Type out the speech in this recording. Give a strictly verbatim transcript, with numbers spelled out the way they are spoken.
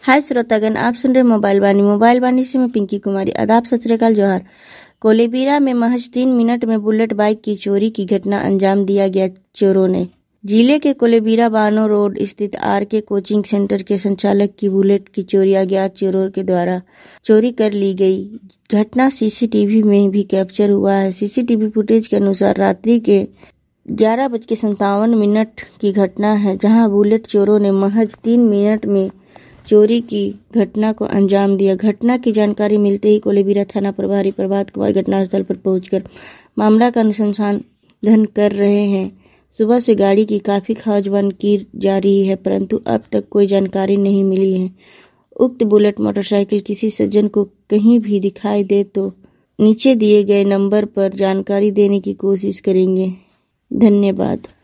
हाय श्रोतागण, आप सुन रहे मोबाइल वाणी मोबाइल वाणी से मैं पिंकी कुमारी। आदाब, सत श्री अकाल, जोहार। कोलेबिरा में महज तीन मिनट में बुलेट बाइक की चोरी की घटना अंजाम दिया गया चोरों ने। जिले के कोलेबिरा बानो रोड स्थित आर के कोचिंग सेंटर के संचालक की बुलेट की चोरी अज्ञात चोरों के द्वारा चोरी कर ली गई। घटना सीसीटीवी में भी कैप्चर हुआ है। सीसीटीवी फुटेज के अनुसार रात्रि के ग्यारह बज के संतावन मिनट की घटना है, जहां बुलेट चोरों ने महज तीन मिनट में चोरी की घटना को अंजाम दिया। घटना की जानकारी मिलते ही कोलेबिरा थाना प्रभारी प्रभात कुमार घटनास्थल पर पहुंचकर मामला का अनुसंधान कर रहे हैं। सुबह से गाड़ी की काफी खोजबीन की जा रही है, परंतु अब तक कोई जानकारी नहीं मिली है। उक्त बुलेट मोटरसाइकिल किसी सज्जन को कहीं भी दिखाई दे तो नीचे दिए गए नंबर पर जानकारी देने की कोशिश करेंगे। धन्यवाद।